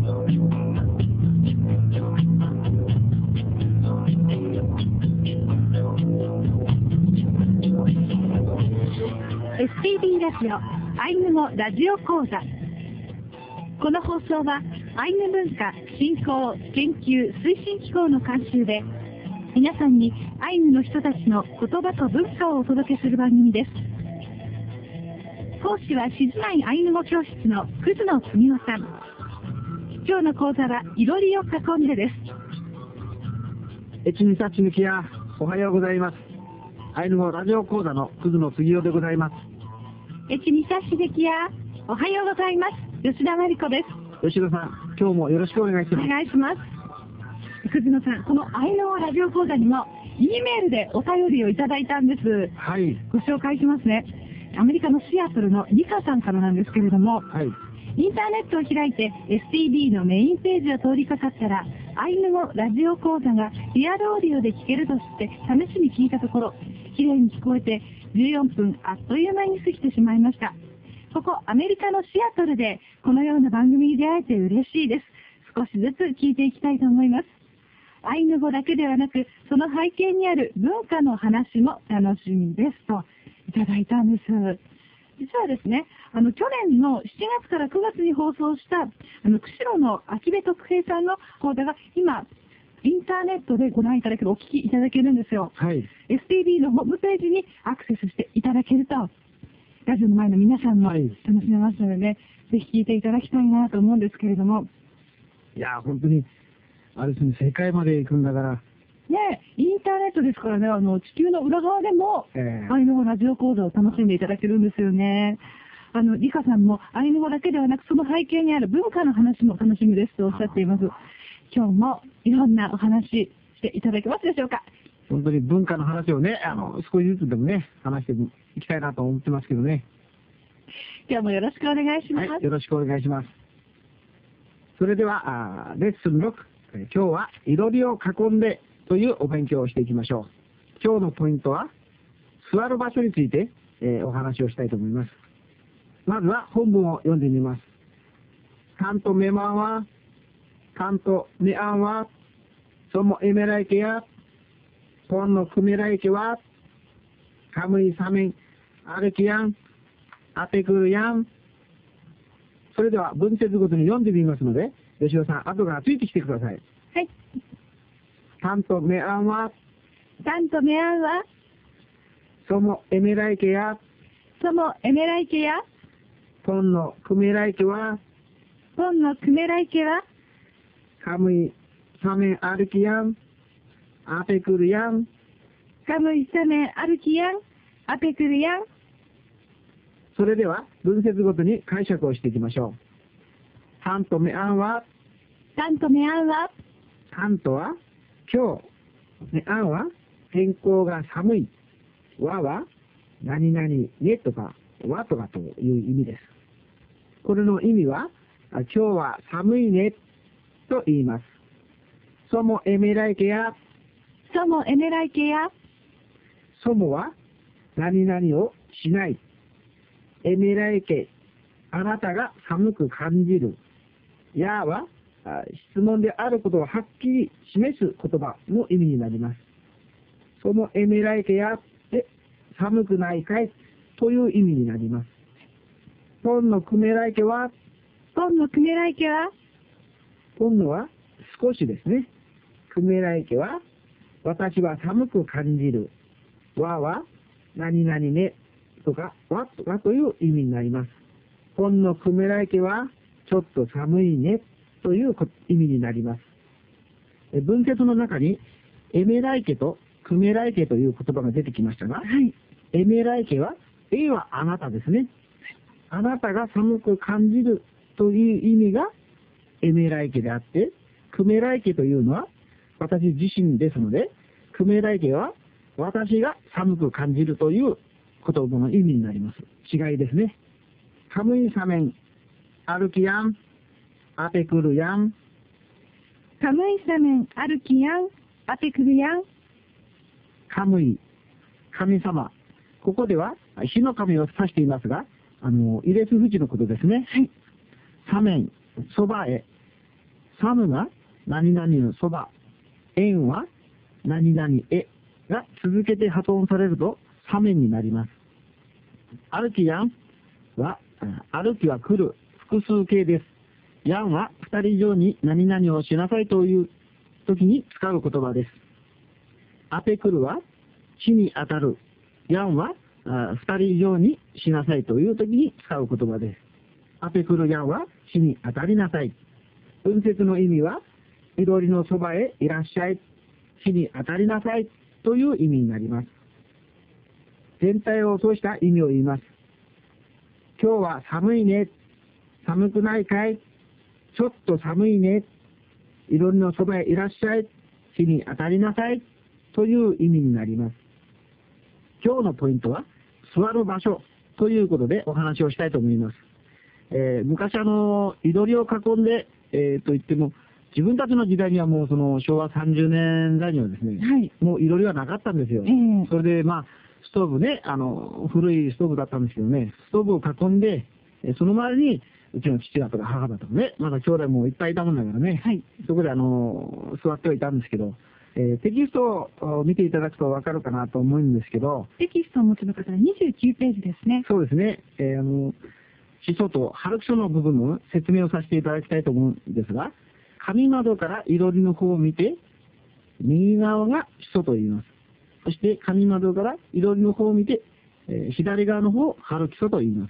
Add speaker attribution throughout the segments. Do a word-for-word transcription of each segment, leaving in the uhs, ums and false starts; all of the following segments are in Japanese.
Speaker 1: エスピービー ラジオアイヌ語ラジオ講座。この放送はアイヌ文化振興研究推進機構の監修で、皆さんにアイヌの人たちの言葉と文化をお届けする番組です。講師は静内アイヌ語教室の葛野文夫さん。今日の講座はいろりを囲んでです。
Speaker 2: エチミサチヌキヤ、おはようございます。アイヌ語ラジオ講座の葛野杉雄でございます。
Speaker 1: エチミサシデキヤ、おはようございます。吉田真理子です。
Speaker 2: 吉田さん、今日もよろしくお願いします。
Speaker 1: お願いします。葛野さん、このアイヌ語ラジオ講座にも E メールでお便りをいただいたんです。
Speaker 2: はい。
Speaker 1: ご紹介しますね。アメリカのシアトルのリカさんからなんですけれども、
Speaker 2: はい。
Speaker 1: インターネットを開いて エスティービー のメインページを通りかかったら、アイヌ語ラジオ講座がリアルオーディオで聞けるとして試しに聞いたところ、きれいに聞こえてじゅうよんぷんあっという間に過ぎてしまいました。ここアメリカのシアトルでこのような番組に出会えて嬉しいです。少しずつ聞いていきたいと思います。アイヌ語だけではなく、その背景にある文化の話も楽しみですといただいたんです。実はですね、あの去年のしちがつからくがつに放送したあの釧路の秋部徳平さんの講座が今インターネットでご覧いただける、お聞きいただけるんですよ。
Speaker 2: はい。
Speaker 1: エスティービー のホームページにアクセスしていただけると、ラジオの前の皆さんも楽しめますのでね、ぜひ聞いていただきたいなと思うんですけれども。
Speaker 2: いや、本当に、あれですね、世界まで行くんだから。
Speaker 1: ねえ、インターネットですからね、あの、地球の裏側でも、
Speaker 2: えー、
Speaker 1: アイヌ語ラジオ講座を楽しんでいただけるんですよね。あの、リカさんもアイヌ語だけではなく、その背景にある文化の話も楽しみですとおっしゃっています。今日もいろんなお話していただけますでしょうか。
Speaker 2: 本当に文化の話をね、あの、少しずつでもね、話していきたいなと思ってますけどね。
Speaker 1: 今日もよろしくお願いします。
Speaker 2: はい、よろしくお願いします。それでは、あレッスンろく、今日はいろりを囲んでというお勉強をしていきましょう。今日のポイントは、座る場所について、えー、お話をしたいと思います。まずは本文を読んでみます。カントメマンは、カントメアンは、ソモエメライケや、ポンのクメライケは、カムイサメン、アルキヤン、アテクルヤン。それでは文節ごとに読んでみますので、吉尾さん、後からついてきてください。
Speaker 1: はい。
Speaker 2: カントメアンは、
Speaker 1: カントメアンは、
Speaker 2: ソモエメライケや、
Speaker 1: ソモエメライケや、
Speaker 2: ポンのクメライケは、
Speaker 1: ポンのクメライケは、
Speaker 2: カムイサメンアルキヤン、アペクルヤン。
Speaker 1: カムイサメンアルキヤン、アペクルヤン。
Speaker 2: それでは文節ごとに解釈をしていきましょう。カントメアンは、
Speaker 1: カントメアンは、
Speaker 2: カントは今日、メアンは天候が寒い、ワは何々ねとかワとかという意味です。これの意味は、今日は寒いねと言います。ソモエメライケや、
Speaker 1: ソモエメライケや、
Speaker 2: ソモは何々をしない。エメライケ、あなたが寒く感じる。やは質問であることをはっきり示す言葉の意味になります。そのエメライケやで寒くないかいという意味になります。ポンのクメライケは、
Speaker 1: ポンのクメライケは、
Speaker 2: ポンのは少しですね。クメライケは私は寒く感じる。わは何々ねとかわとかという意味になります。ポンのクメライケはちょっと寒いねという意味になります。文節の中にエメライケとクメライケという言葉が出てきましたが、はい、エメライケは A はあなたですね。あなたが寒く感じるという意味がエメライケであって、クメライケというのは私自身ですので、クメライケは私が寒く感じるという言葉の意味になります。違いですね。カムイサメン、アルキヤン、アペクルヤン。
Speaker 1: カムイサメン、アルキヤン、アペクルヤン。
Speaker 2: カムイ、神様。ここでは火の神を指していますが、あの、イレスフチのことですね。はい。サメン、そばへ。 サムが何々のそば、エンは何々へが続けて発音されるとサメになります。歩きやんは、歩きは来る複数形です。やんは二人以上に何々をしなさいという時に使う言葉です。アペクルは地に当たる。やんは二人以上にしなさいという時に使う言葉です。アペクルやんは地に当たりなさい。文節の意味は、緑のそばへいらっしゃい、地に当たりなさいという意味になります。全体を通した意味を言います。今日は寒いね。寒くないかい？ちょっと寒いね。緑のそばへいらっしゃい、地に当たりなさいという意味になります。今日のポイントは、座る場所ということでお話をしたいと思います。えー、昔あの、いろりを囲んで、えー、と言っても、自分たちの時代にはもうその昭和さんじゅうねんだいにはですね、
Speaker 1: はい、
Speaker 2: もういろりはなかったんですよ。
Speaker 1: えー、
Speaker 2: それでまあ、ストーブね、あの、古いストーブだったんですけどね、ストーブを囲んで、その周りに、うちの父だとか母だとかね、まだ兄弟もいっぱいいたもんだからね、
Speaker 1: はい、
Speaker 2: そこであの、座ってはいたんですけど、えー、テキストを見ていただくとわかるかなと思うんですけど、
Speaker 1: テキストをお持ちの方はにじゅうきゅうページですね。
Speaker 2: そうですね、えー、あの、始祖と春基礎の部分の説明をさせていただきたいと思うんですが、上窓からいろりの方を見て、右側が始祖と言います。そして上窓からいろりの方を見て、えー、左側の方を春基礎と言います。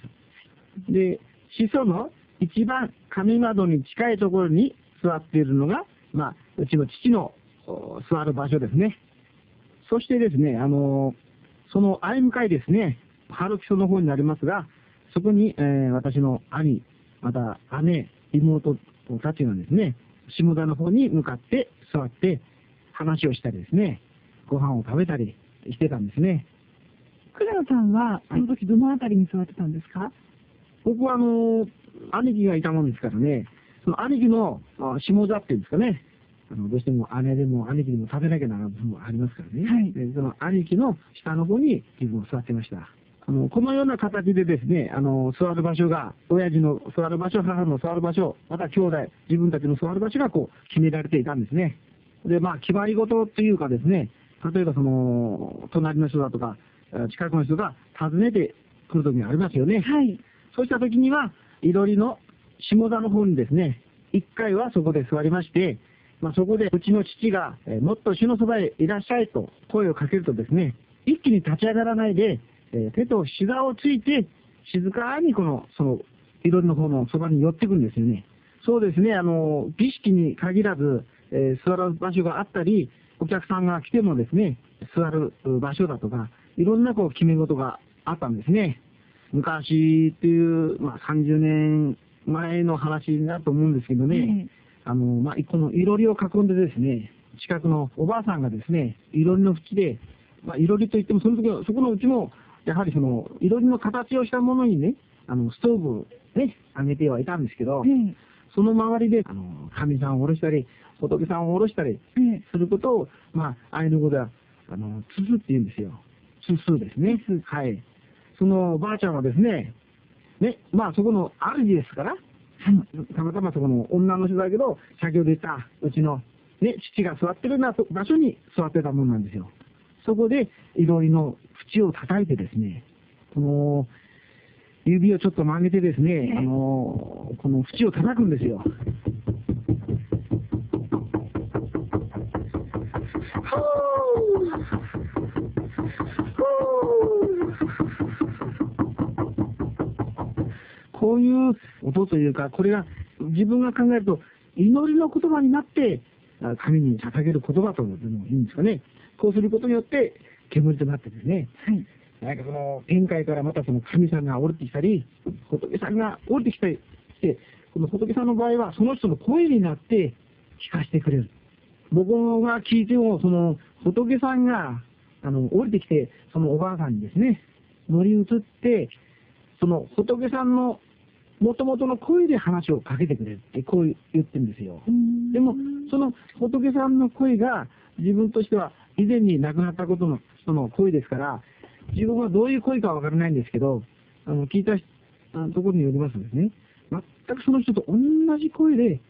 Speaker 2: で、始祖の一番上窓に近いところに座っているのが、まあ、うちの父の座る場所ですね。そしてですね、あのー、その相向かいですね、春基礎の方になりますが、そこに、えー、私の兄、また姉、妹たちがですね、下田の方に向かって座って話をしたりですね、ご飯を食べたりしてたんですね。
Speaker 1: 倉野さんは、その時どのあたりに座ってたんですか？はい、
Speaker 2: 僕はあのー、兄貴がいたもんですからね、その兄貴の下座っていうんですかね、あのどうしても姉でも兄貴でも食べなきゃならない部分もありますからね、
Speaker 1: はい、
Speaker 2: でその兄貴の下の方に自分を座ってました。あのこのような形でですね、あの座る場所が、親父の座る場所、母の座る場所、また兄弟、自分たちの座る場所がこう決められていたんですね。で、まあ、決まり事というかですね、例えばその、隣の人だとか、近くの人が訪ねてくるときにありますよね。
Speaker 1: はい、
Speaker 2: そうしたときには、いろりの下座の方にですね、一回はそこで座りまして、まあ、そこでうちの父が、えー、もっと主のそばへいらっしゃいと声をかけるとですね、一気に立ち上がらないで、えー、手と膝をついて、静かにこの、その、いろりの方のそばに寄ってくるんですよね。そうですね、あの、儀式に限らず、えー、座る場所があったり、お客さんが来てもですね、座る場所だとか、いろんなこう決め事があったんですね。昔っていう、まあ、さんじゅうねんまえの話だと思うんですけどね、うん、あの、まあ、このいろりを囲んでですね、近くのおばあさんがですね、いろりの縁で、まあ、いろりといっても、その時は、そこのうちも、やはりその、いろりの形をしたものにね、あの、ストーブをね、あげてはいたんですけど、うん、その周りで、あの、神さんを下ろしたり、仏さんを下ろしたりすることを、まあ、アイヌ語では、あの、つすって言うんですよ。つすですね。はい。そのおばあちゃんはですね、ね、まあそこの主ですから、たまたまそこの女の人だけど、先ほど言ったうちの、ね、父が座ってるような場所に座ってたもんなんですよ。そこで、いろりの縁を叩いてですね、この、指をちょっと曲げてですね、あの、この縁を叩くんですよ。こういう音というか、これが自分が考えると、祈りの言葉になって、神に捧げる言葉というのもいいんですかね。こうすることによって、煙となってですね、はい、なんかその天界からまたその神さんが降りてきたり、仏さんが降りてきたりして、この仏さんの場合は、その人の声になって聞かせてくれる。僕が聞いても、その仏さんがあの降りてきて、そのおばあさんにですね、乗り移って、その仏さんの元々の声で話をかけてくれるってこう言ってるんですよ。でも、その仏さんの声が自分としては以前に亡くなったことの人の声ですから、自分はどういう声かわからないんですけど、あの聞いたところによりますとですね、全くその人と同じ声で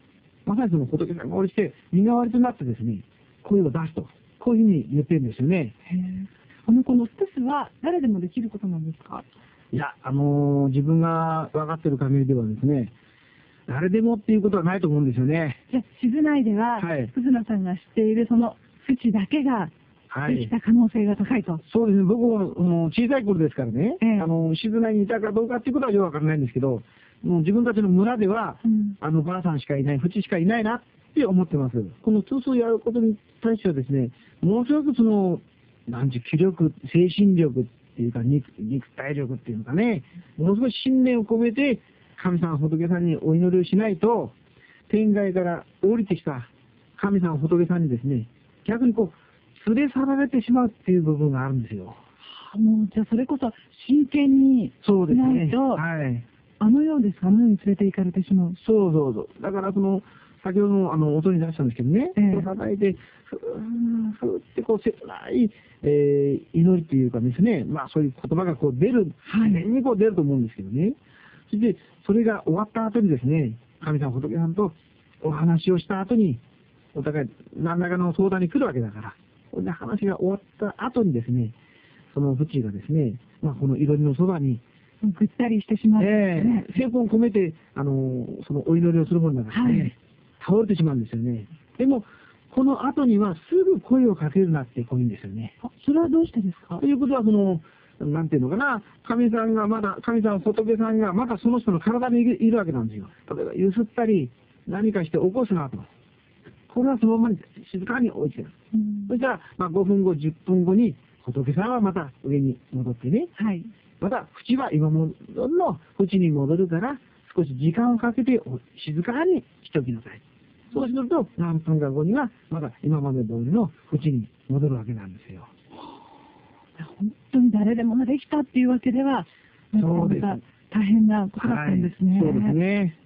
Speaker 2: まさにその仏さんが降りて、身代わりとなってですね、声を出すと。こういうふうに言ってるんですよね。
Speaker 1: へー。あの、このステスは誰でもできることなんですか？
Speaker 2: いや、あのー自分が分かってる限りではですね、誰でもっていうことはないと思うんですよね。
Speaker 1: じゃあ、静内では、
Speaker 2: はい
Speaker 1: 福島さんが知っているその淵だけが
Speaker 2: はい
Speaker 1: できた可能性が高いと。
Speaker 2: そうですね、僕もあの小さい頃ですからね、
Speaker 1: ええ
Speaker 2: あの静内にいたかどうかっていうことはよくわからないんですけど、もう自分たちの村では、
Speaker 1: うん
Speaker 2: あのばあさんしかいない、淵しかいないなって思ってます。この通数をやることに対してはですね、ものすごくその、なんていう気力、精神力っていうか肉、肉体力っていうのかね、ものすごい信念を込めて、神様仏さんにお祈りをしないと、天外から降りてきた神様仏さんにですね、逆にこう、連れ去られてしまうっていう部分があるんですよ。
Speaker 1: あもう、じゃあそれこそ真剣に
Speaker 2: そうですね。
Speaker 1: しないと、
Speaker 2: はい。
Speaker 1: あのようですか、あのように連れて行かれてしまう。
Speaker 2: そうそうそう。だからその、先ほどのあの音に出したんですけどね、
Speaker 1: ええ
Speaker 2: こう叩いて、ふーん、ふーってこう切ない、えー祈りっていうかですね、まあそういう言葉がこう出る、
Speaker 1: はい
Speaker 2: 自然にこう出ると思うんですけどね。それで、それが終わった後にですね、神様仏さんとお話をした後に、お互い何らかの相談に来るわけだから、これで話が終わった後にですね、その淵がですね、まあこの祈りのそばに、
Speaker 1: ぐったりしてしまうんですね。
Speaker 2: ええ、精魂込めて、あの、そのお祈りをするものだからね、
Speaker 1: はい
Speaker 2: 倒れてしまうんですよね。でも、この後にはすぐ声をかけるなってこういうんですよね。
Speaker 1: あそれはどうしてですか？
Speaker 2: ということは、その、なんていうのかな、神さんがまだ、神様、仏さんがまだその人の体にいるいるわけなんですよ。例えば、ゆすったり、何かして起こすなと。これはそのままに静かに置いてる。
Speaker 1: うん
Speaker 2: そしたら、まあ、ごふんご、じゅっぷんごに、仏さんはまた上に戻ってね、
Speaker 1: はい。
Speaker 2: また、縁は今もの縁に戻るから、少し時間をかけてお静かにしておきなさい。そうすると、何分か後には、また今まで通りの縁に戻るわけなんですよ。
Speaker 1: 本当に誰でもできたっていうわけでは、なか
Speaker 2: そうです
Speaker 1: なか大変なことだったんですね。
Speaker 2: はい、そうですね。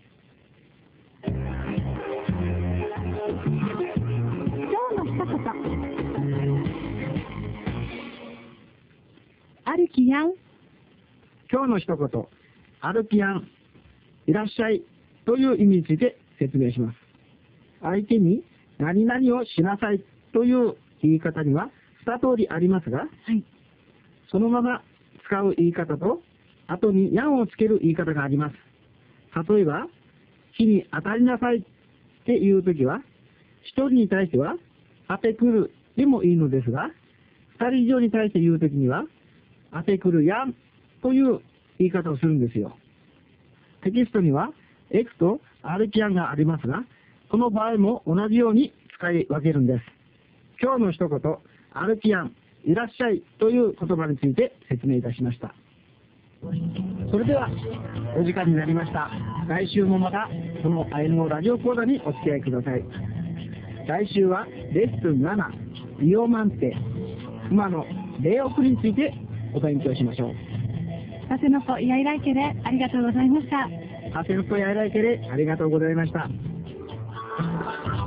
Speaker 1: 今日の一言。歩きやん。
Speaker 2: 今日の一言、歩きやん、いらっしゃいという意味について説明します。相手に何々をしなさいという言い方には二通りありますが、
Speaker 1: はい。
Speaker 2: そのまま使う言い方と、後にやんをつける言い方があります。例えば、火に当たりなさいっていうときは、一人に対しては、当てくるでもいいのですが、二人以上に対して言うときには、当てくるやんという言い方をするんですよ。テキストには、X と歩きやんがありますが、この場合も同じように使い分けるんです。今日の一言、歩きやん、いらっしゃいという言葉について説明いたしました。それでは、お時間になりました。来週もまた、このアイヌ語ラジオ講座にお付き合いください。来週は、レッスンなな、イオマンテ、熊の礼送りについてお勉強しましょう。
Speaker 1: タセノコイヤイライケでありがとうございました。
Speaker 2: ハセルコやいらいけでありがとうございました。